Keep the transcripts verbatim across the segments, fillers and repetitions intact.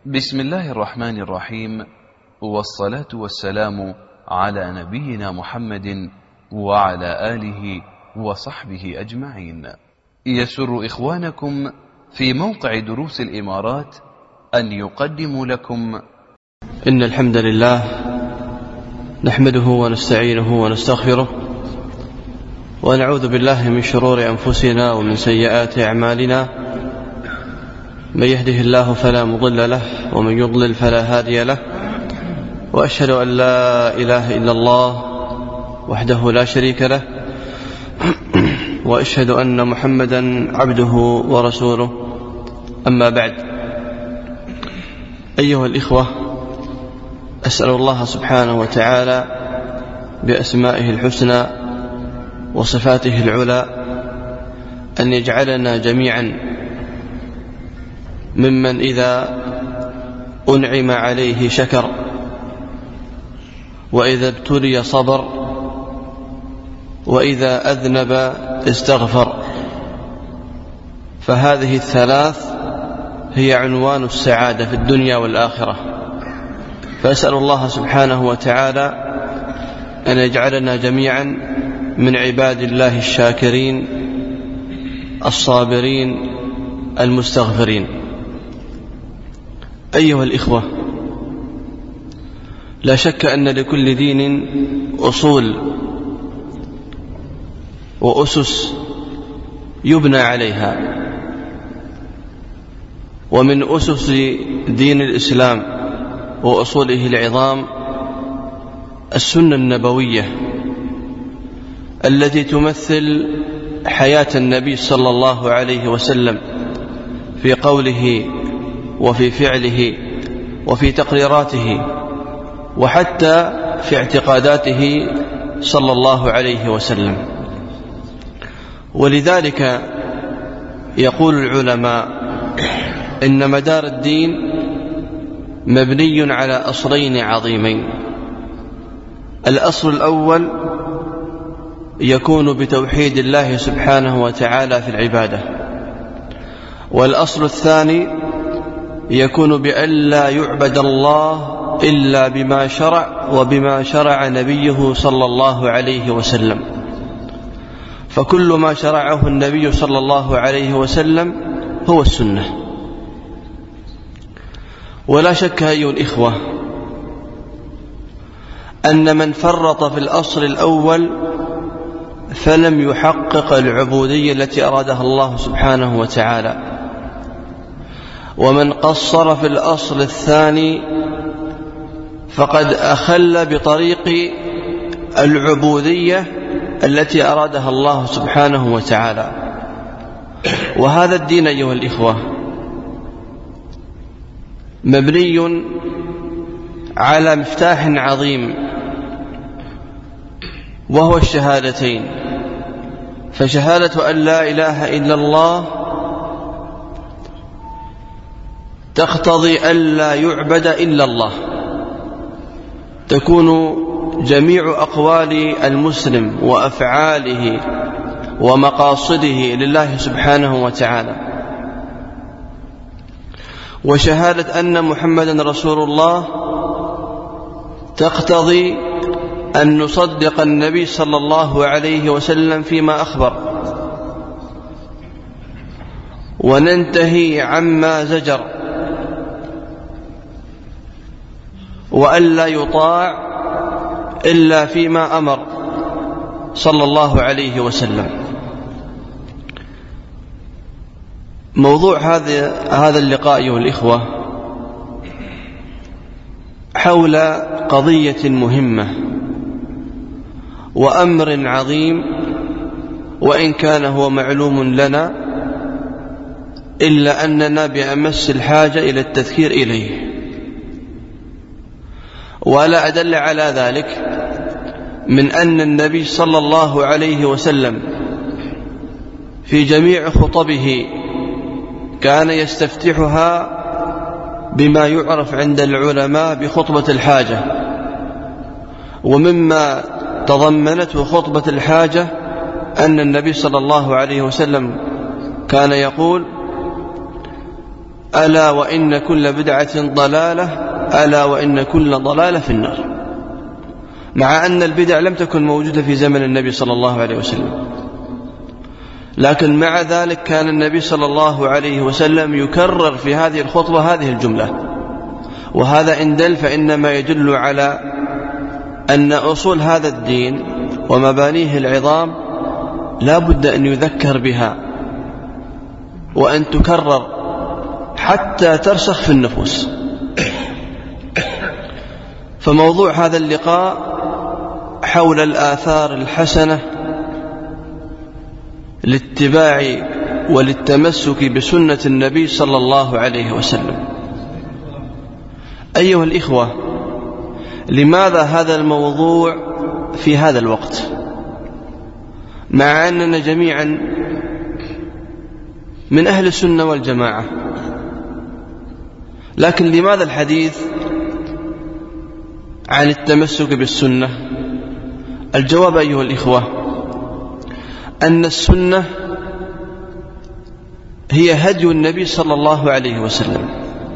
بسم الله الرحمن الرحيم، والصلاة والسلام على نبينا محمد وعلى آله وصحبه أجمعين. يسر إخوانكم في موقع دروس الإمارات أن يقدموا لكم إن الحمد لله نحمده ونستعينه ونستغفره ونعوذ بالله من شرور أنفسنا ومن سيئات أعمالنا، من يهده الله فلا مضل له ومن يضلل فلا هادي له، وأشهد أن لا إله إلا الله وحده لا شريك له، وأشهد أن محمدا عبده ورسوله. أما بعد، أيها الإخوة، أسأل الله سبحانه وتعالى بأسمائه الحسنى وصفاته العلى أن يجعلنا جميعا ممن إذا أنعم عليه شكر، وإذا ابتلي صبر، وإذا أذنب استغفر. فهذه الثلاث هي عنوان السعادة في الدنيا والآخرة. فأسأل الله سبحانه وتعالى أن يجعلنا جميعا من عباد الله الشاكرين الصابرين المستغفرين. أيها الإخوة، لا شك أن لكل دين أصول وأسس يبنى عليها، ومن أسس دين الإسلام وأصوله العظام السنة النبوية التي تمثل حياة النبي صلى الله عليه وسلم في قوله وفي فعله وفي تقريراته، وحتى في اعتقاداته صلى الله عليه وسلم. ولذلك يقول العلماء إن مدار الدين مبني على أصلين عظيمين. الأصل الأول يكون بتوحيد الله سبحانه وتعالى في العبادة، والأصل الثاني يكون بأن لا يعبد الله إلا بما شرع وبما شرع نبيه صلى الله عليه وسلم. فكل ما شرعه النبي صلى الله عليه وسلم هو السنة. ولا شك أيها الإخوة أن من فرط في الأصل الأول فلم يحقق العبودية التي أرادها الله سبحانه وتعالى، ومن قصر في الأصل الثاني فقد أخل بطريق العبودية التي أرادها الله سبحانه وتعالى. وهذا الدين أيها الإخوة مبني على مفتاح عظيم وهو الشهادتين. فشهادة أن لا إله إلا الله تقتضي أن لا يعبد إلا الله، تكون جميع أقوال المسلم وأفعاله ومقاصده لله سبحانه وتعالى. وشهادة أن محمدا رسول الله تقتضي أن نصدق النبي صلى الله عليه وسلم فيما أخبر، وننتهي عما زجر، وأن لا يطاع إلا فيما أمر صلى الله عليه وسلم. موضوع هذا هذا اللقاء أيها الإخوة حول قضية مهمة وأمر عظيم، وإن كان هو معلوم لنا إلا أننا بأمس الحاجة إلى التذكير إليه. ولا أدل على ذلك من أن النبي صلى الله عليه وسلم في جميع خطبه كان يستفتحها بما يعرف عند العلماء بخطبة الحاجة. ومما تضمنته خطبة الحاجة أن النبي صلى الله عليه وسلم كان يقول: ألا وإن كل بدعة ضلالة ألا وإن كل ضلالة في النار، مع أن البدع لم تكن موجودة في زمن النبي صلى الله عليه وسلم، لكن مع ذلك كان النبي صلى الله عليه وسلم يكرر في هذه الخطبة هذه الجملة. وهذا إن دل فإنما يدل على أن أصول هذا الدين ومبانيه العظام لا بد أن يذكر بها وأن تكرر حتى ترسخ في النفوس. فموضوع هذا اللقاء حول الآثار الحسنة للاتباع وللتمسك بسنة النبي صلى الله عليه وسلم. أيها الإخوة، لماذا هذا الموضوع في هذا الوقت مع أننا جميعا من أهل السنة والجماعة؟ لكن لماذا الحديث عن التمسك بالسنة؟ الجواب أيها الإخوة أن السنة هي هدي النبي صلى الله عليه وسلم،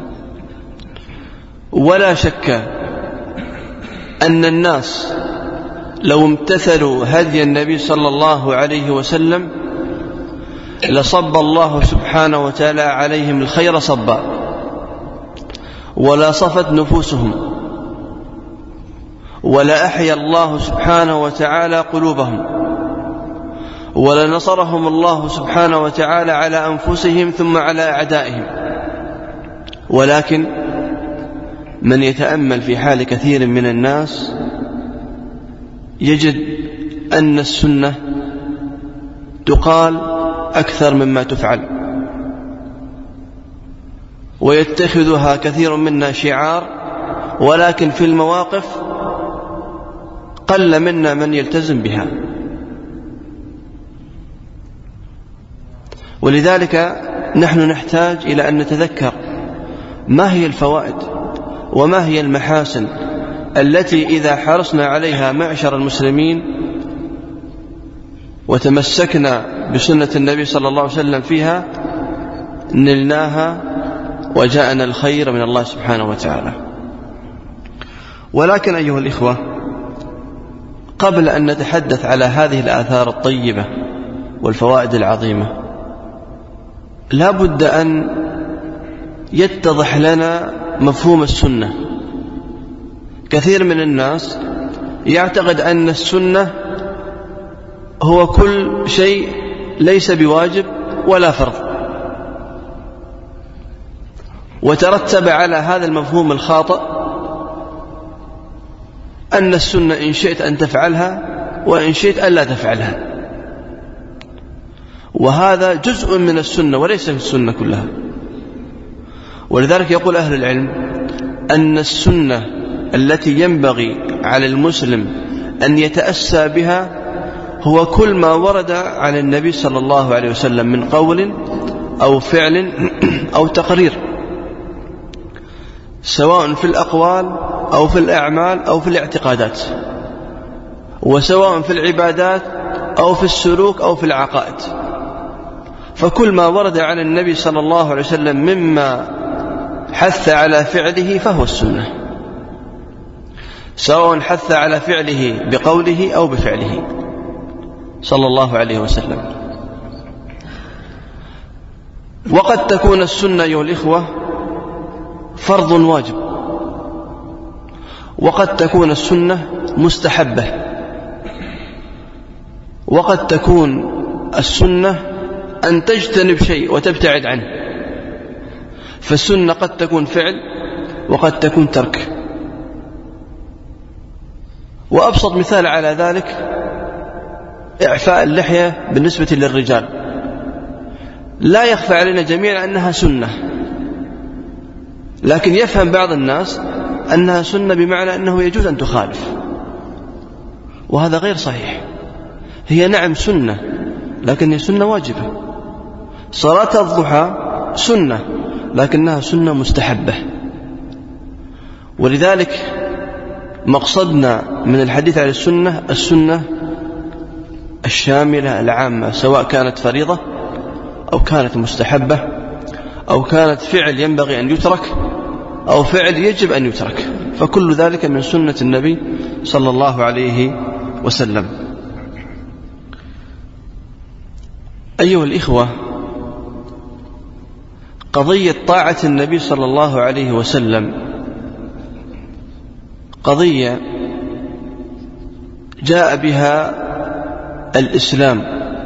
ولا شك أن الناس لو امتثلوا هدي النبي صلى الله عليه وسلم لصب الله سبحانه وتعالى عليهم الخير صبا، ولا صفت نفوسهم، ولا أحيا الله سبحانه وتعالى قلوبهم، ولا نصرهم الله سبحانه وتعالى على أنفسهم ثم على أعدائهم. ولكن من يتأمل في حال كثير من الناس يجد أن السنة تقال أكثر مما تفعل، ويتخذها كثير منا شعار، ولكن في المواقف قل منا من يلتزم بها. ولذلك نحن نحتاج إلى أن نتذكر ما هي الفوائد وما هي المحاسن التي إذا حرصنا عليها معشر المسلمين وتمسكنا بسنة النبي صلى الله عليه وسلم فيها نلناها وجاءنا الخير من الله سبحانه وتعالى. ولكن أيها الإخوة، قبل أن نتحدث على هذه الآثار الطيبة والفوائد العظيمة لا بد أن يتضح لنا مفهوم السنة. كثير من الناس يعتقد أن السنة هو كل شيء ليس بواجب ولا فرض، وترتب على هذا المفهوم الخاطئ أن السنة إن شئت أن تفعلها وإن شئت أن لا تفعلها، وهذا جزء من السنة وليس في السنة كلها. ولذلك يقول أهل العلم أن السنة التي ينبغي على المسلم أن يتأسى بها هو كل ما ورد على النبي صلى الله عليه وسلم من قول أو فعل أو تقرير، سواء في الأقوال أو في الأعمال أو في الاعتقادات، وسواء في العبادات أو في السلوك أو في العقائد. فكل ما ورد عن النبي صلى الله عليه وسلم مما حث على فعله فهو السنة، سواء حث على فعله بقوله أو بفعله صلى الله عليه وسلم. وقد تكون السنة أيها الإخوة فرض واجب، وقد تكون السنة مستحبة، وقد تكون السنة أن تجتنب شيء وتبتعد عنه. فالسنة قد تكون فعل وقد تكون ترك. وأبسط مثال على ذلك إعفاء اللحية بالنسبة للرجال. لا يخفى علينا جميعا أنها سنة، لكن يفهم بعض الناس أنها سنة بمعنى أنه يجوز أن تخالف، وهذا غير صحيح. هي نعم سنة، لكن هي سنة واجبة. صلاة الضحى سنة، لكنها سنة مستحبة. ولذلك مقصدنا من الحديث عن السنة السنة الشاملة العامة، سواء كانت فريضة أو كانت مستحبة أو كانت فعل ينبغي أن يترك أو فعل يجب أن يترك، فكل ذلك من سنة النبي صلى الله عليه وسلم. أيها الإخوة، قضية طاعة النبي صلى الله عليه وسلم قضية جاء بها الإسلام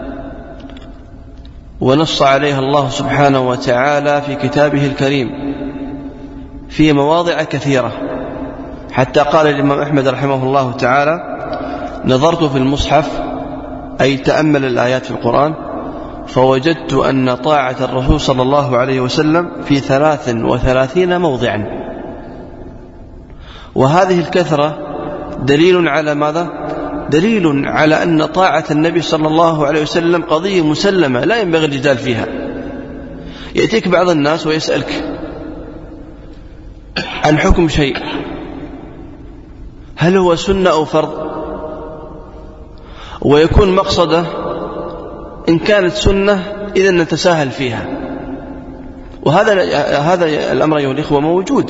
ونص عليها الله سبحانه وتعالى في كتابه الكريم في مواضع كثيرة، حتى قال الإمام أحمد رحمه الله تعالى: نظرت في المصحف، أي تأمل الآيات في القرآن، فوجدت أن طاعة الرسول صلى الله عليه وسلم في ثلاث وثلاثين موضعا. وهذه الكثرة دليل على ماذا؟ دليل على أن طاعة النبي صلى الله عليه وسلم قضية مسلمة لا ينبغي الجدال فيها. يأتيك بعض الناس ويسألك عن حكم شيء، هل هو سنة أو فرض؟ ويكون مقصده إن كانت سنة إذا نتساهل فيها. وهذا هذا الأمر أيها الإخوة موجود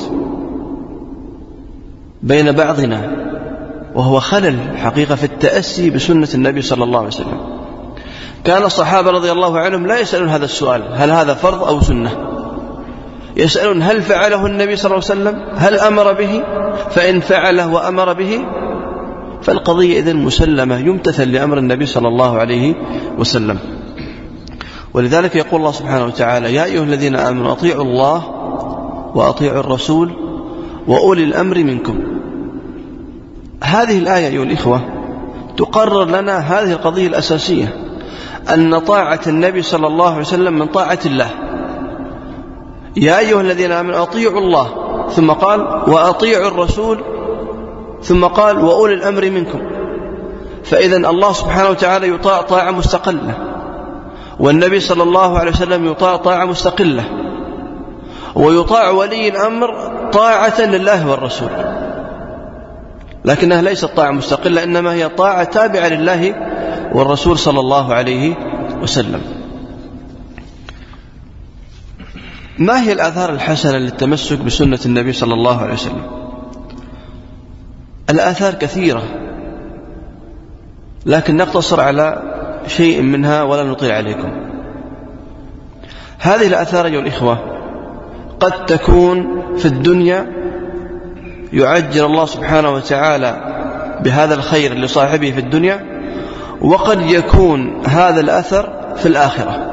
بين بعضنا، وهو خلل حقيقة في التأسي بسنة النبي صلى الله عليه وسلم. كان الصحابة رضي الله عنهم لا يسألون هذا السؤال: هل هذا فرض أو سنة؟ يسألون: هل فعله النبي صلى الله عليه وسلم؟ هل أمر به؟ فإن فعله وأمر به فالقضية إذن مسلمة، يمتثل لأمر النبي صلى الله عليه وسلم. ولذلك يقول الله سبحانه وتعالى: يا أيها الذين آمنوا أطيعوا الله وأطيعوا الرسول وأولي الأمر منكم. هذه الآية أيها الإخوة تقرر لنا هذه القضية الأساسية، أن طاعة النبي صلى الله عليه وسلم من طاعة الله. يا أيها الذين آمنوا أطيعوا الله، ثم قال وأطيعوا الرسول، ثم قال وأولي الأمر منكم. فإذن الله سبحانه وتعالى يطاع طاعة مستقلة، والنبي صلى الله عليه وسلم يطاع طاعة مستقلة، ويطاع ولي الأمر طاعة لله والرسول، لكنها ليست طاعة مستقلة، إنما هي طاعة تابعة لله والرسول صلى الله عليه وسلم. ما هي الآثار الحسنة للتمسك بسنة النبي صلى الله عليه وسلم؟ الآثار كثيرة، لكن نقتصر على شيء منها ولا نطيل عليكم. هذه الآثار أيها الإخوة قد تكون في الدنيا يعجل الله سبحانه وتعالى بهذا الخير لصاحبه في الدنيا، وقد يكون هذا الأثر في الآخرة.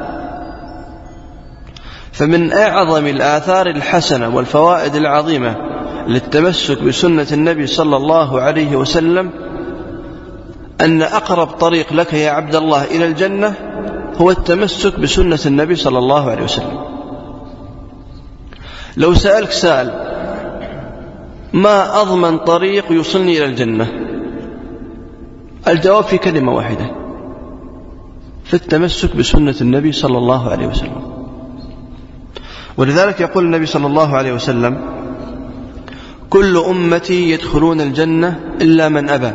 فمن أعظم الآثار الحسنة والفوائد العظيمة للتمسك بسنة النبي صلى الله عليه وسلم أن أقرب طريق لك يا عبد الله إلى الجنة هو التمسك بسنة النبي صلى الله عليه وسلم. لو سألك سائل: ما أضمن طريق يوصلني إلى الجنة؟ الجواب في كلمة واحدة: في التمسك بسنة النبي صلى الله عليه وسلم. ولذلك يقول النبي صلى الله عليه وسلم: كل أمتي يدخلون الجنة إلا من أبى.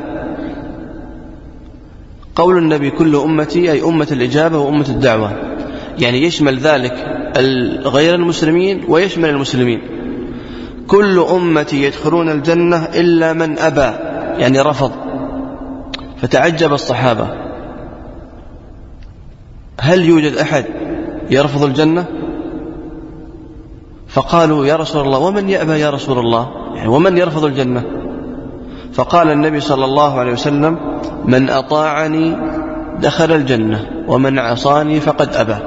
قول النبي كل أمتي أي أمة الإجابة وأمة الدعوة، يعني يشمل ذلك غير المسلمين ويشمل المسلمين. كل أمتي يدخلون الجنة إلا من أبى، يعني رفض. فتعجب الصحابة: هل يوجد أحد يرفض الجنة؟ فقالوا: يا رسول الله، ومن يأبى يا رسول الله؟ يعني ومن يرفض الجنة؟ فقال النبي صلى الله عليه وسلم: من أطاعني دخل الجنة، ومن عصاني فقد أبى.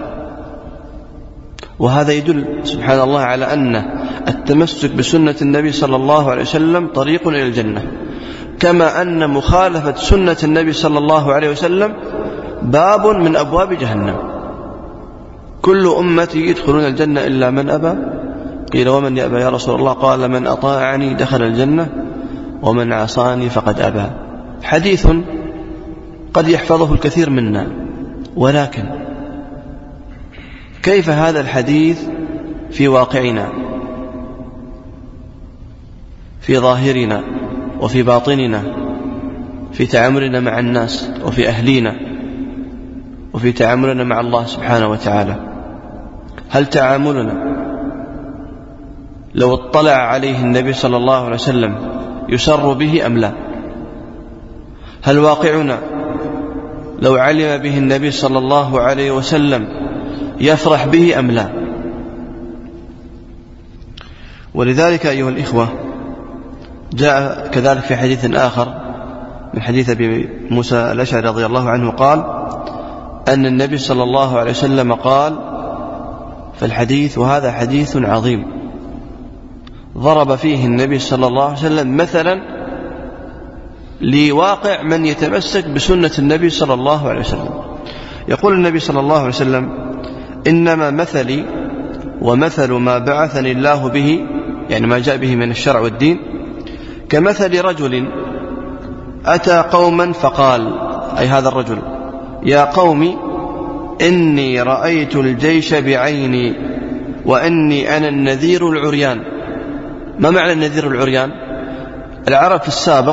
وهذا يدل سبحان الله على أن التمسك بسنة النبي صلى الله عليه وسلم طريق إلى الجنة، كما أن مخالفة سنة النبي صلى الله عليه وسلم باب من أبواب جهنم. كل أمتي يدخلون الجنة إلا من أبى. قيل: ومن يأبى يا رسول الله؟ قال: من أطاعني دخل الجنة، ومن عصاني فقد أبى. حديث قد يحفظه الكثير منا، ولكن كيف هذا الحديث في واقعنا، في ظاهرنا وفي باطننا، في تعاملنا مع الناس وفي أهلينا وفي تعاملنا مع الله سبحانه وتعالى؟ هل تعاملنا لو اطلع عليه النبي صلى الله عليه وسلم يسر به أم لا؟ هل واقعنا لو علم به النبي صلى الله عليه وسلم يفرح به أم لا؟ ولذلك أيها الإخوة جاء كذلك في حديث آخر من حديث أبي موسى الأشعري رضي الله عنه قال أن النبي صلى الله عليه وسلم قال في الحديث، وهذا حديث عظيم ضرب فيه النبي صلى الله عليه وسلم مثلا لواقع من يتمسك بسنة النبي صلى الله عليه وسلم. يقول النبي صلى الله عليه وسلم: إنما مثلي ومثل ما بعثني الله به، يعني ما جاء به من الشرع والدين، كمثل رجل أتى قوما فقال، أي هذا الرجل: يا قوم إني رأيت الجيش بعيني وأني أنا النذير العريان. ما معنى النذير العريان؟ العرب في السابق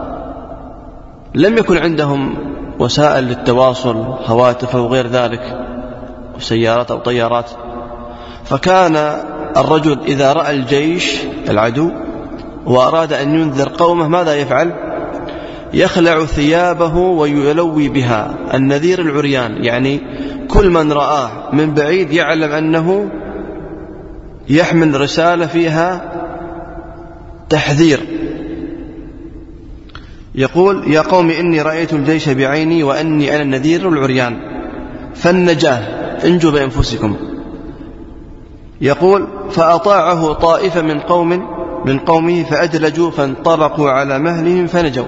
لم يكن عندهم وسائل للتواصل، هواتف أو غير ذلك، سيارات أو طيارات، فكان الرجل إذا رأى الجيش العدو وأراد أن ينذر قومه ماذا يفعل؟ يخلع ثيابه ويلوي بها، النذير العريان، يعني كل من رآه من بعيد يعلم أنه يحمل رسالة فيها تحذير. يقول: يا قوم إني رأيت الجيش بعيني وأني أنا النذير العريان فالنجاه، انجوا بأنفسكم. يقول: فأطاعه طائفة من قوم من قومه فأدلجوا فانطبقوا على مهلهم فنجوا.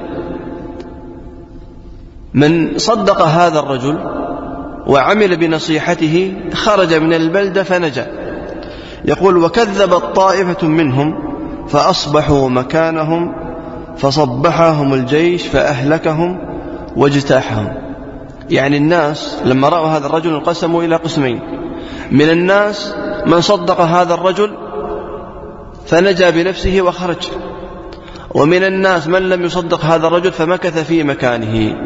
من صدق هذا الرجل وعمل بنصيحته خرج من البلدة فنجا. يقول: وكذبت طائفة منهم فأصبحوا مكانهم فصبحهم الجيش فأهلكهم واجتاحهم. يعني الناس لما رأوا هذا الرجل انقسموا إلى قسمين: من الناس من صدق هذا الرجل فنجا بنفسه وخرج، ومن الناس من لم يصدق هذا الرجل فمكث في مكانه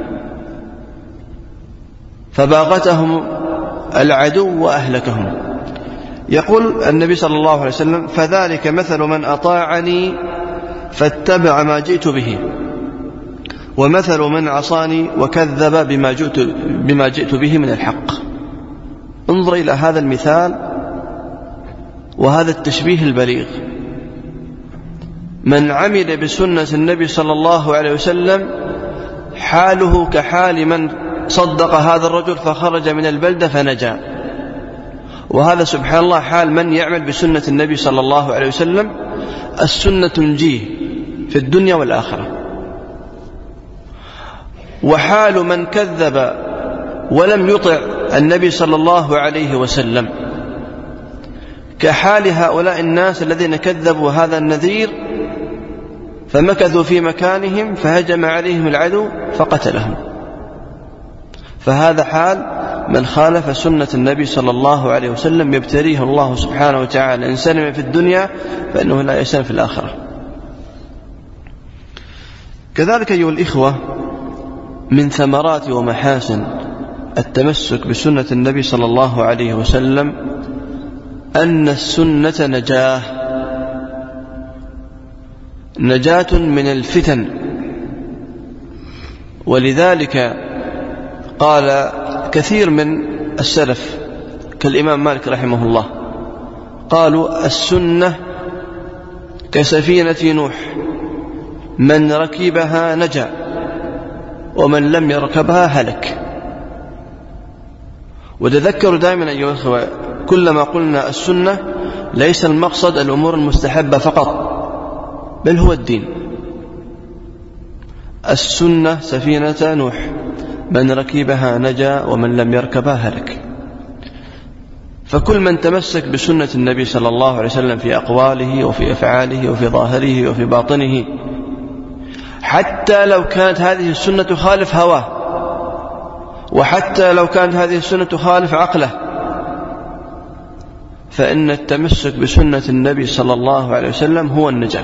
فباغتهم العدو وأهلكهم. يقول النبي صلى الله عليه وسلم: فذلك مثل من أطاعني فاتبع ما جئت به، ومثل من عصاني وكذب بما جئت, بما جئت به من الحق. انظر إلى هذا المثال وهذا التشبيه البليغ. من عمل بسنة النبي صلى الله عليه وسلم حاله كحال من صدق هذا الرجل فخرج من البلدة فنجا، وهذا سبحان الله حال من يعمل بسنة النبي صلى الله عليه وسلم. السنة تنجيه في الدنيا والآخرة. وحال من كذب ولم يطع النبي صلى الله عليه وسلم كحال هؤلاء الناس الذين كذبوا هذا النذير فمكثوا في مكانهم فهجم عليهم العدو فقتلهم. فهذا حال من خالف سنة النبي صلى الله عليه وسلم، يبتليه الله سبحانه وتعالى إن سلم في الدنيا فإنه لا يسلم في الآخرة. كذلك أيها الإخوة من ثمرات ومحاسن التمسك بسنة النبي صلى الله عليه وسلم أن السنة نجاة نجاة من الفتن. ولذلك قال كثير من السلف كالإمام مالك رحمه الله، قالوا: السنة كسفينة نوح، من ركبها نجا ومن لم يركبها هلك. وتذكروا دائما أيها الأخوة كلما قلنا السنة ليس المقصد الأمور المستحبة فقط، بل هو الدين. السنة سفينة نوح، من ركبها نجا ومن لم يركبها هلك. فكل من تمسك بسنة النبي صلى الله عليه وسلم في أقواله وفي أفعاله وفي ظاهره وفي باطنه، حتى لو كانت هذه السنة تخالف هواه، وحتى لو كانت هذه السنة تخالف عقله، فإن التمسك بسنة النبي صلى الله عليه وسلم هو النجاة.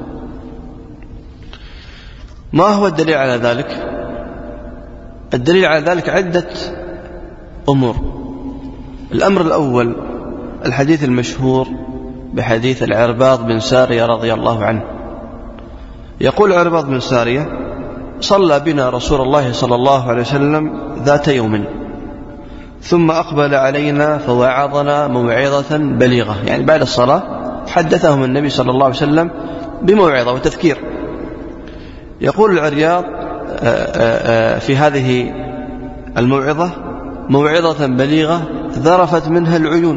ما هو الدليل على ذلك؟ الدليل على ذلك عدة أمور. الأمر الأول الحديث المشهور بحديث العرباض بن سارية رضي الله عنه. يقول العرباض بن سارية: صلى بنا رسول الله صلى الله عليه وسلم ذات يوم، ثم أقبل علينا فوعظنا موعظة بليغة، يعني بعد الصلاة حدثهم النبي صلى الله عليه وسلم بموعظة وتذكير. يقول العرياض في هذه الموعظة: موعظة بليغة ذرفت منها العيون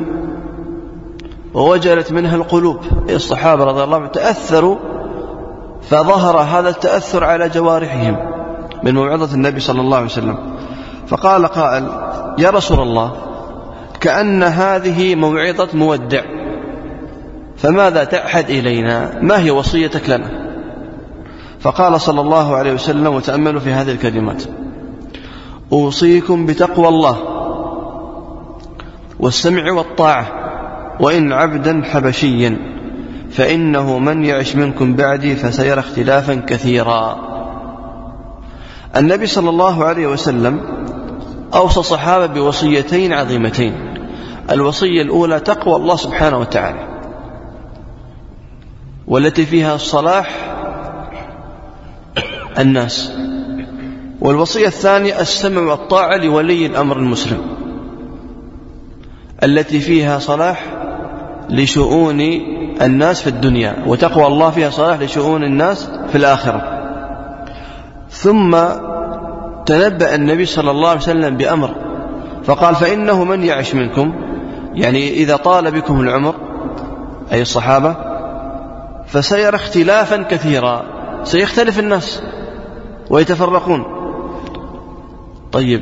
ووجلت منها القلوب. الصحابة رضي الله عنهم تأثروا، فظهر هذا التأثر على جوارحهم من موعظة النبي صلى الله عليه وسلم. فقال قائل: يا رسول الله، كأن هذه موعظة مودع، فماذا تعهد إلينا؟ ما هي وصيتك لنا؟ فقال صلى الله عليه وسلم، وتأملوا في هذه الكلمات: أوصيكم بتقوى الله والسمع والطاعة، وإن عبدا حبشيا، فإنه من يعش منكم بعدي فسيرى اختلافا كثيرا. النبي صلى الله عليه وسلم أوصى الصحابة بوصيتين عظيمتين. الوصية الأولى تقوى الله سبحانه وتعالى، والتي فيها الصلاح الناس. والوصية الثانية السمع والطاعة لولي الأمر المسلم، التي فيها صلاح لشؤون الناس في الدنيا، وتقوى الله فيها صلاح لشؤون الناس في الآخرة. ثم تنبأ النبي صلى الله عليه وسلم بأمر فقال: فإنه من يعش منكم، يعني إذا طال بكم العمر أي الصحابة، فسيرى اختلافا كثيرا، سيختلف الناس ويتفرقون. طيب،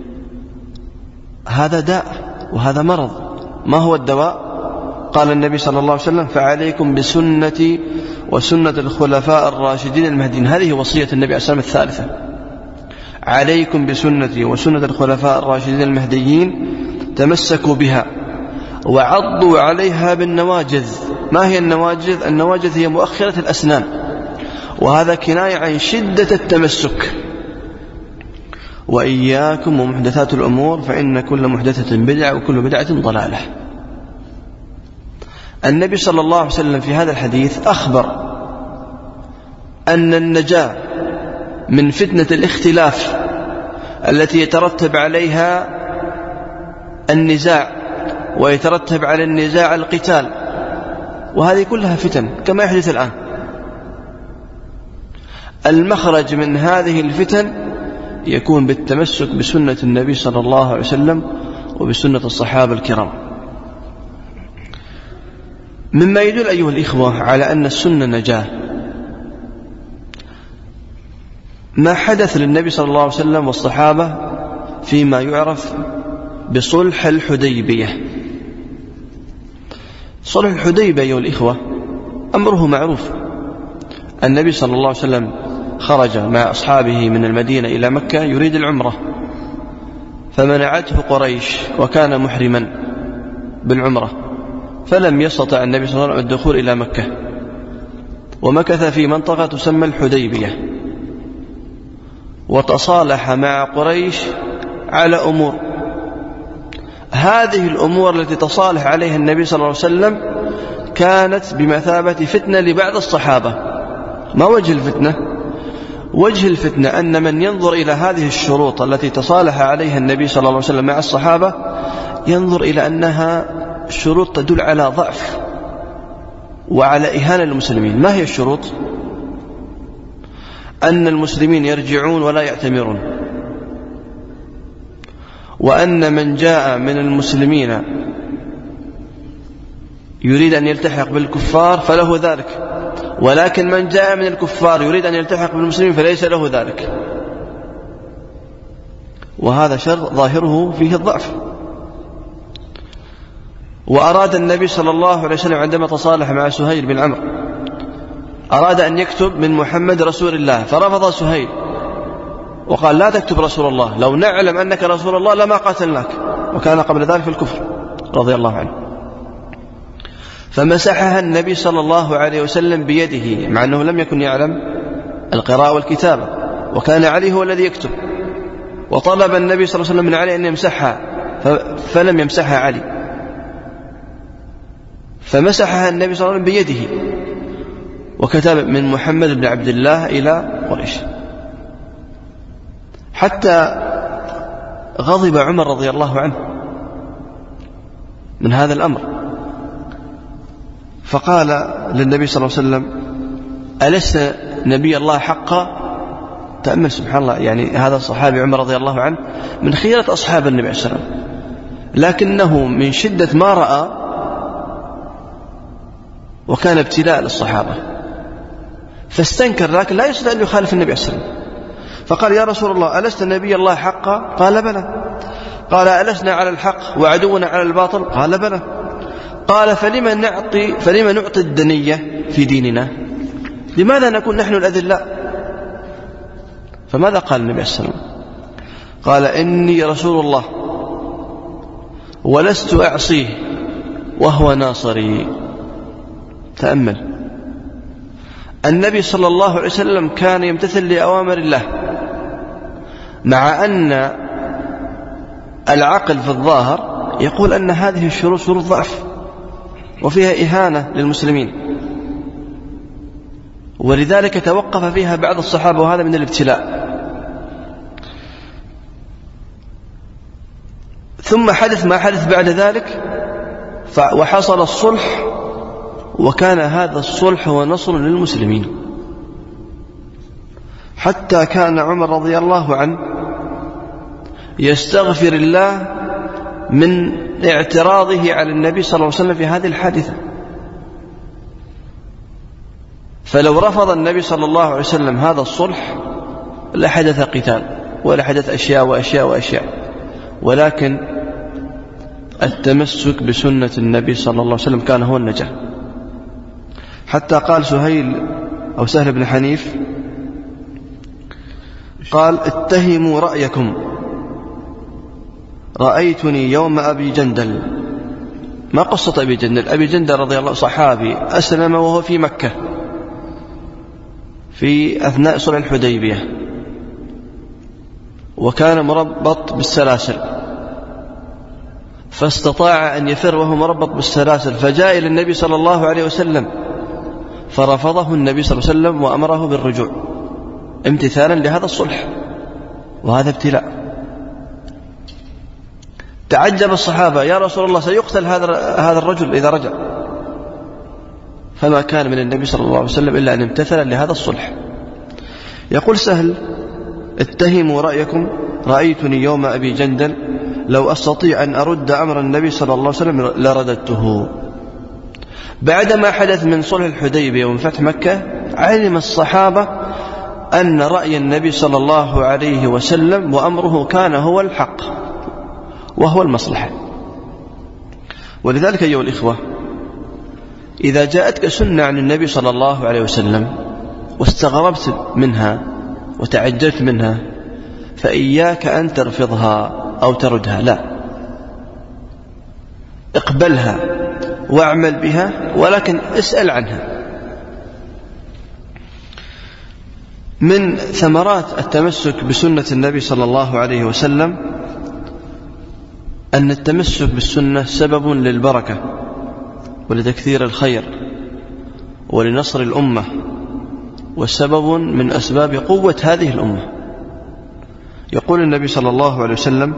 هذا داء وهذا مرض، ما هو الدواء؟ قال النبي صلى الله عليه وسلم: فعليكم بسنتي وسنة الخلفاء الراشدين المهديين. هذه وصية النبي عليه الصلاة والسلام الثالثة: عليكم بسنتي وسنة الخلفاء الراشدين المهديين، تمسكوا بها وعضوا عليها بالنواجذ. ما هي النواجذ؟ النواجذ هي مؤخرة الأسنان، وهذا كناية عن شدة التمسك. وإياكم ومحدثات الأمور، فإن كل محدثة بدعة وكل بدعة ضلالة. النبي صلى الله عليه وسلم في هذا الحديث أخبر أن النجاة من فتنة الاختلاف التي يترتب عليها النزاع، ويترتب على النزاع القتال، وهذه كلها فتن كما يحدث الآن. المخرج من هذه الفتن يكون بالتمسك بسنة النبي صلى الله عليه وسلم وبسنة الصحابة الكرام. مما يدل أيها الإخوة على أن السنة نجاة ما حدث للنبي صلى الله عليه وسلم والصحابة فيما يعرف بصلح الحديبية. صلح الحديبية أيها الإخوة أمره معروف. النبي صلى الله عليه وسلم خرج مع أصحابه من المدينة إلى مكة يريد العمرة، فمنعته قريش وكان محرما بالعمرة، فلم يستطع النبي صلى الله عليه وسلم الدخول إلى مكة، ومكث في منطقة تسمى الحديبية، وتصالح مع قريش على أمور. هذه الأمور التي تصالح عليها النبي صلى الله عليه وسلم كانت بمثابة فتنة لبعض الصحابة. ما وجه الفتنة؟ وجه الفتنة أن من ينظر إلى هذه الشروط التي تصالح عليها النبي صلى الله عليه وسلم مع الصحابة ينظر إلى أنها شروط تدل على ضعف وعلى إهانة للمسلمين. ما هي الشروط؟ أن المسلمين يرجعون ولا يعتمرون، وأن من جاء من المسلمين يريد أن يلتحق بالكفار فله ذلك، ولكن من جاء من الكفار يريد أن يلتحق بالمسلمين فليس له ذلك. وهذا شر ظاهره فيه الضعف. وأراد النبي صلى الله عليه وسلم عندما تصالح مع سهيل بن عمرو أراد أن يكتب من محمد رسول الله، فرفض سهيل وقال: لا تكتب رسول الله، لو نعلم أنك رسول الله لما قاتلناك، وكان قبل ذلك في الكفر رضي الله عنه. فمسحها النبي صلى الله عليه وسلم بيده، مع أنه لم يكن يعلم القراءة والكتابة، وكان علي هو الذي يكتب، وطلب النبي صلى الله عليه وسلم من علي أن يمسحها فلم يمسحها علي. فمسحها النبي صلى الله عليه وسلم بيده وكتب من محمد بن عبد الله إلى قريش، حتى غضب عمر رضي الله عنه من هذا الأمر، فقال للنبي صلى الله عليه وسلم: ألست نبي الله حقا؟ تأمل سبحان الله، يعني هذا الصحابي عمر رضي الله عنه من خيرة أصحاب النبي عليه الصلاة والسلام، لكنه من شدة ما رأى وكان ابتلاء للصحابة فاستنكر، لكن لا يستطيع أن يخالف النبي عليه الصلاة والسلام، فقال: يا رسول الله ألست نبي الله حقا؟ قال: بلى. قال: ألسنا على الحق وعدونا على الباطل؟ قال: بلى. قال: فلما نعطي فلما نعطي الدنية في ديننا؟ لماذا نكون نحن الأذلاء؟ فماذا قال النبي عليه الصلاة والسلام؟ قال: إني رسول الله ولست أعصيه وهو ناصري. تأمل، النبي صلى الله عليه وسلم كان يمتثل لأوامر الله، مع أن العقل في الظاهر يقول أن هذه الشروط شروط ضعف وفيها إهانة للمسلمين، ولذلك توقف فيها بعض الصحابة، وهذا من الابتلاء. ثم حدث ما حدث بعد ذلك وحصل الصلح، وكان هذا الصلح هو نصر للمسلمين، حتى كان عمر رضي الله عنه يستغفر الله من اعتراضه على النبي صلى الله عليه وسلم في هذه الحادثة، فلو رفض النبي صلى الله عليه وسلم هذا الصلح لحدث قتال ولحدث أشياء وأشياء وأشياء، ولكن التمسك بسنة النبي صلى الله عليه وسلم كان هو النجاة. حتى قال سهيل أو سهل بن حنيف قال: اتهموا رأيكم، رأيتني يوم أبي جندل. ما قصة أبي جندل؟ أبي جندل رضي الله عنه صحابي أسلم وهو في مكة في أثناء صلح الحديبية، وكان مربط بالسلاسل، فاستطاع أن يفر وهو مربط بالسلاسل، فجاء إلى النبي صلى الله عليه وسلم فرفضه النبي صلى الله عليه وسلم وأمره بالرجوع امتثالا لهذا الصلح، وهذا ابتلاء. تعجب الصحابة: يا رسول الله سيقتل هذا هذا الرجل إذا رجع، فما كان من النبي صلى الله عليه وسلم إلا أن امتثل لهذا الصلح. يقول سهل: اتهموا رأيكم، رأيتني يوم أبي جندل، لو أستطيع أن أرد أمر النبي صلى الله عليه وسلم لرددته. بعدما حدث من صلح الحديبية ومن فتح مكة، علم الصحابة أن رأي النبي صلى الله عليه وسلم وأمره كان هو الحق وهو المصلحة. ولذلك أيها الإخوة، إذا جاءتك سنة عن النبي صلى الله عليه وسلم واستغربت منها وتعجبت منها، فإياك أن ترفضها أو تردها، لا، اقبلها واعمل بها، ولكن اسأل عنها. من ثمرات التمسك بسنة النبي صلى الله عليه وسلم أن التمسك بالسنة سبب للبركة ولتكثير الخير ولنصر الأمة، وسبب من أسباب قوة هذه الأمة. يقول النبي صلى الله عليه وسلم: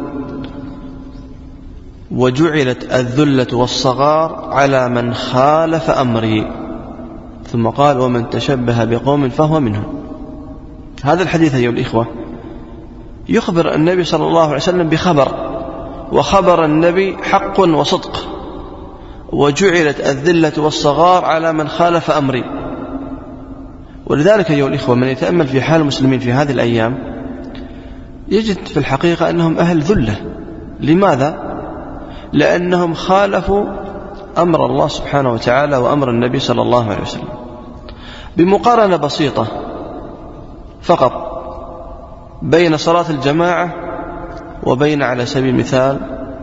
وجعلت الذلة والصغار على من خالف أمري، ثم قال: ومن تشبه بقوم فهو منهم. هذا الحديث أيها الإخوة يخبر النبي صلى الله عليه وسلم بخبر، وخبر النبي حق وصدق: وجعلت الذلة والصغار على من خالف أمري. ولذلك أيها الإخوة، من يتأمل في حال المسلمين في هذه الأيام يجد في الحقيقة أنهم أهل ذلة. لماذا؟ لأنهم خالفوا أمر الله سبحانه وتعالى وأمر النبي صلى الله عليه وسلم. بمقارنة بسيطة فقط بين صلاة الجماعة وبين على سبيل المثال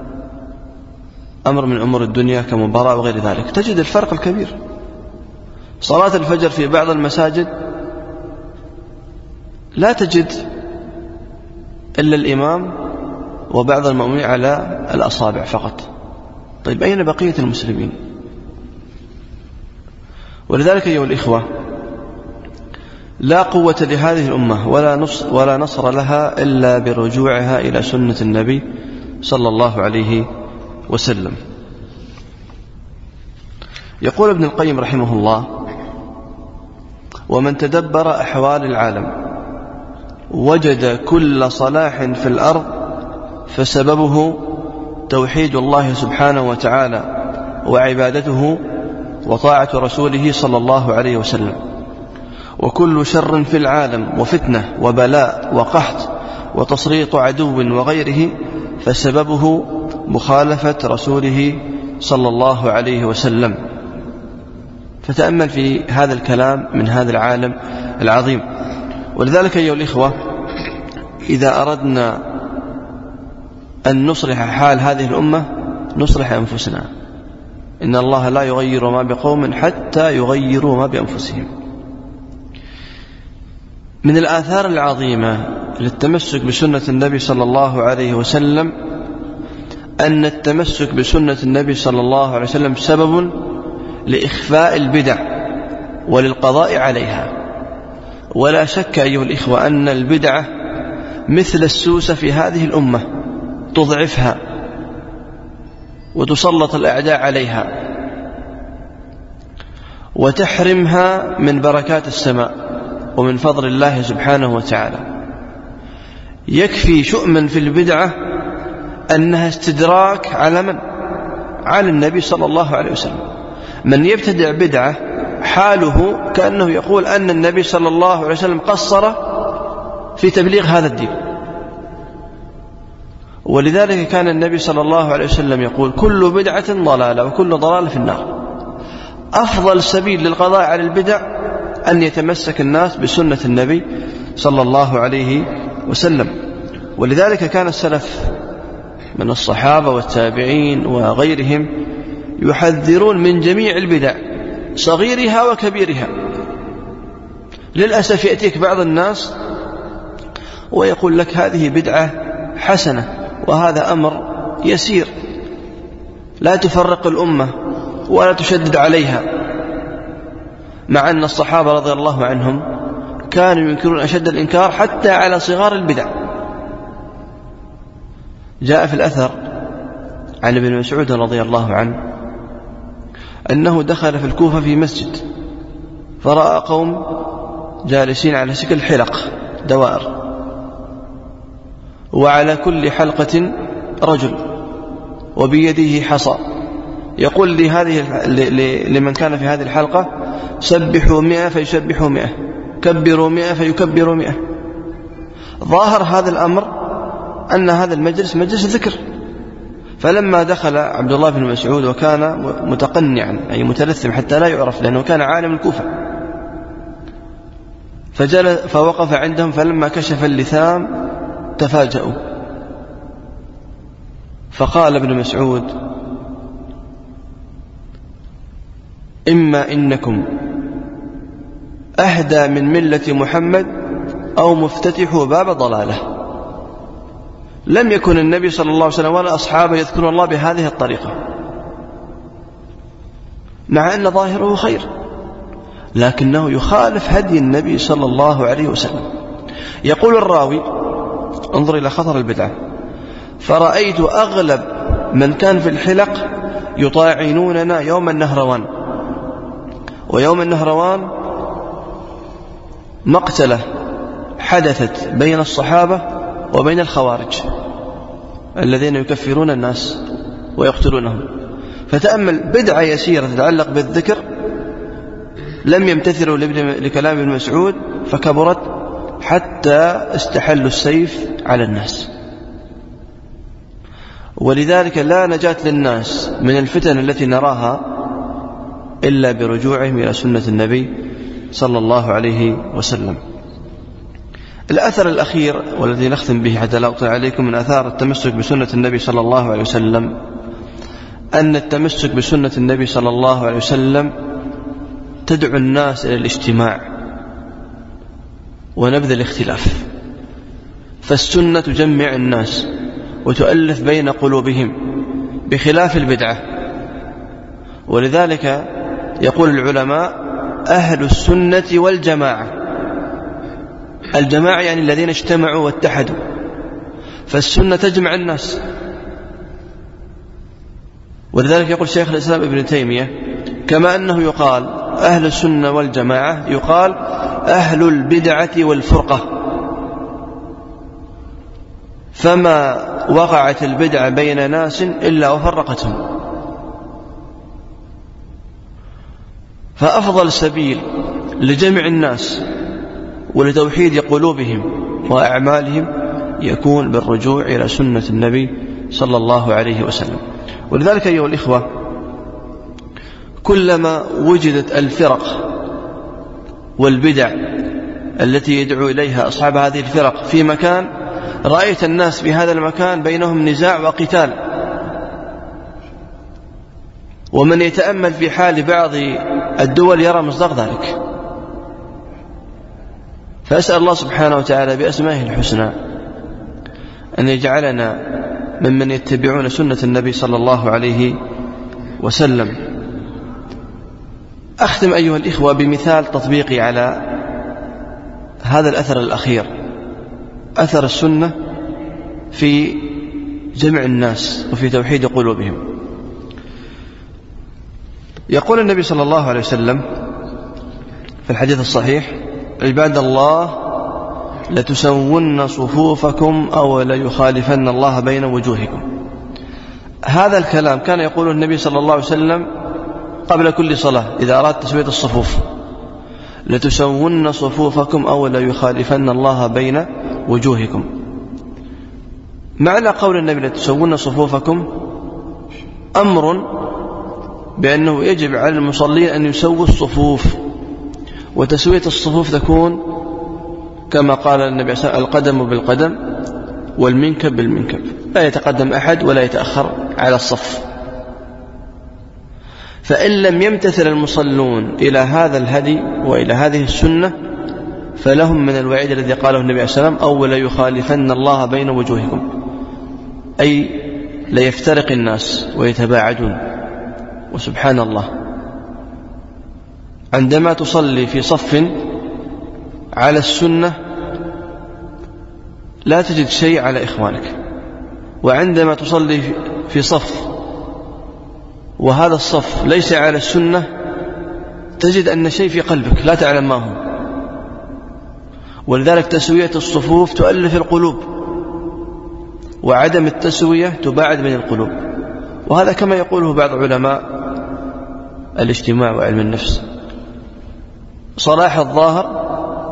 أمر من أمور الدنيا كمباراة وغير ذلك، تجد الفرق الكبير. صلاة الفجر في بعض المساجد لا تجد إلا الإمام وبعض المأمومين على الأصابع فقط. طيب أين بقية المسلمين؟ ولذلك أيها الإخوة لا قوة لهذه الأمة ولا نصر, ولا نصر لها إلا برجوعها إلى سنة النبي صلى الله عليه وسلم. يقول ابن القيم رحمه الله: ومن تدبر أحوال العالم وجد كل صلاح في الأرض فسببه توحيد الله سبحانه وتعالى وعبادته وطاعة رسوله صلى الله عليه وسلم، وكل شر في العالم وفتنة وبلاء وقحط وتسليط عدو وغيره فسببه مخالفة رسوله صلى الله عليه وسلم. فتأمل في هذا الكلام من هذا العالم العظيم. ولذلك أيها الإخوة إذا أردنا أن نصلح حال هذه الأمة نصلح أنفسنا. إن الله لا يغير ما بقوم حتى يغيروا ما بأنفسهم. من الآثار العظيمة للتمسك بسنة النبي صلى الله عليه وسلم أن التمسك بسنة النبي صلى الله عليه وسلم سبب لإخفاء البدع وللقضاء عليها. ولا شك أيها الإخوة أن البدعة مثل السوسة في هذه الأمة، تضعفها وتسلط الأعداء عليها وتحرمها من بركات السماء ومن فضل الله سبحانه وتعالى. يكفي شؤما في البدعة أنها استدراك على من؟ على النبي صلى الله عليه وسلم. من يبتدع بدعة حاله كأنه يقول أن النبي صلى الله عليه وسلم قصر في تبليغ هذا الدين. ولذلك كان النبي صلى الله عليه وسلم يقول: كل بدعة ضلالة وكل ضلالة في النار. أفضل سبيل للقضاء على البدع أن يتمسك الناس بسنة النبي صلى الله عليه وسلم. ولذلك كان السلف من الصحابة والتابعين وغيرهم يحذرون من جميع البدع صغيرها وكبيرها. للأسف يأتيك بعض الناس ويقول لك هذه بدعة حسنة وهذا أمر يسير، لا تفرق الأمة ولا تشدد عليها، مع أن الصحابة رضي الله عنهم كانوا ينكرون أشد الإنكار حتى على صغار البدع. جاء في الأثر عن ابن مسعود رضي الله عنه أنه دخل في الكوفة في مسجد فرأى قوم جالسين على شكل حلق دوائر، وعلى كل حلقة رجل وبيده حصى، يقول لهذه لمن كان في هذه الحلقة: سبحوا مئة فيسبحوا مئة، كبروا مئة فيكبروا مئة. ظاهر هذا الأمر أن هذا المجلس مجلس ذكر. فلما دخل عبد الله بن مسعود وكان متقنعا أي متلثم حتى لا يعرف لأنه كان عالم الكوفة، فجل فوقف عندهم، فلما كشف اللثام تفاجؤوا، فقال ابن مسعود: إما إنكم أهدى من ملة محمد أو مفتتح باب ضلاله. لم يكن النبي صلى الله عليه وسلم ولا أصحابه يذكرون الله بهذه الطريقة، مع أن ظاهره خير، لكنه يخالف هدي النبي صلى الله عليه وسلم. يقول الراوي: انظر إلى خطر البدعة: فرأيت أغلب من كان في الحلق يطاعنوننا يوم النهروان. ويوم النهروان مقتلة حدثت بين الصحابة وبين الخوارج الذين يكفرون الناس ويقتلونهم. فتأمل بدعة يسيرة تتعلق بالذكر لم يمتثلوا لكلام ابن مسعود فكبرت حتى استحلوا السيف على الناس. ولذلك لا نجاة للناس من الفتن التي نراها إلا برجوعهم إلى سنة النبي صلى الله عليه وسلم. الأثر الأخير والذي نختم به حتى لا أطيل عليكم من أثار التمسك بسنة النبي صلى الله عليه وسلم أن التمسك بسنة النبي صلى الله عليه وسلم تدعو الناس إلى الاجتماع ونبذ الاختلاف. فالسنة تجمع الناس وتؤلف بين قلوبهم بخلاف البدعة. ولذلك يقول العلماء: أهل السنة والجماعة. الجماعة يعني الذين اجتمعوا واتحدوا، فالسنة تجمع الناس. ولذلك يقول شيخ الإسلام ابن تيمية كما أنه يقال أهل السنة والجماعة يقال أهل البدعة والفرقة، فما وقعت البدعة بين ناس إلا وفرقتهم. فأفضل سبيل لجمع الناس ولتوحيد قلوبهم وأعمالهم يكون بالرجوع إلى سنة النبي صلى الله عليه وسلم. ولذلك أيها الإخوة كلما وجدت الفرق والبدع التي يدعو إليها أصحاب هذه الفرق في مكان، رأيت الناس في هذا المكان بينهم نزاع وقتال. ومن يتأمل في حال بعض الدول يرى مصداق ذلك. فأسأل الله سبحانه وتعالى بأسمائه الحسنى أن يجعلنا ممن يتبعون سنة النبي صلى الله عليه وسلم. أختم أيها الإخوة بمثال تطبيقي على هذا الأثر الأخير، أثر السنة في جمع الناس وفي توحيد قلوبهم. يقول النبي صلى الله عليه وسلم في الحديث الصحيح: عباد الله لتسون صفوفكم أو ليخالفن الله بين وجوهكم. هذا الكلام كان يقوله النبي صلى الله عليه وسلم قبل كل صلاة إذا أراد تسوية الصفوف: لتسون صفوفكم أو ليخالفن الله بين وجوهكم. معنى قول النبي لتسون صفوفكم أمر بأنه يجب على المصلين أن يسووا الصفوف، وتسوية الصفوف تكون كما قال النبي صلى الله عليه وسلم: القدم بالقدم والمنكب بالمنكب، لا يتقدم أحد ولا يتأخر على الصف. فإن لم يمتثل المصلون إلى هذا الهدي وإلى هذه السنة فلهم من الوعيد الذي قاله النبي عليه السلام: أو ليخالفن الله بين وجوهكم، أي ليفترق الناس ويتباعدون. وسبحان الله، عندما تصلي في صف على السنة لا تجد شيء على إخوانك، وعندما تصلي في صف وهذا الصف ليس على السنة تجد أن شيء في قلبك لا تعلم ما هو. ولذلك تسوية الصفوف تؤلف القلوب، وعدم التسوية تباعد بين القلوب. وهذا كما يقوله بعض علماء الاجتماع وعلم النفس: صلاح الظاهر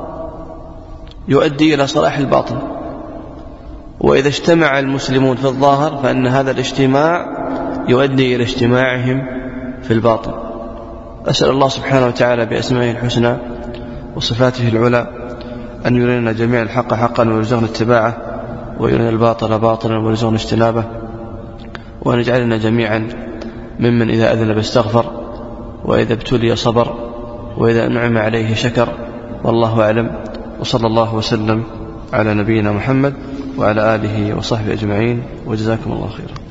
يؤدي إلى صلاح الباطن، وإذا اجتمع المسلمون في الظاهر فإن هذا الاجتماع يؤدي إلى اجتماعهم في الباطن. أسأل الله سبحانه وتعالى بأسمائه الحسنى وصفاته العلى أن يرينا جميع الحق حقا ويرزقنا اتباعه، ويرينا الباطل باطلا ويرزقنا اجتنابه، وأن يجعلنا جميعا ممن إذا أذنب استغفر، وإذا ابتلي صبر، وإذا أنعم عليه شكر. والله أعلم، وصلى الله وسلم على نبينا محمد وعلى آله وصحبه أجمعين، وجزاكم الله خيرا.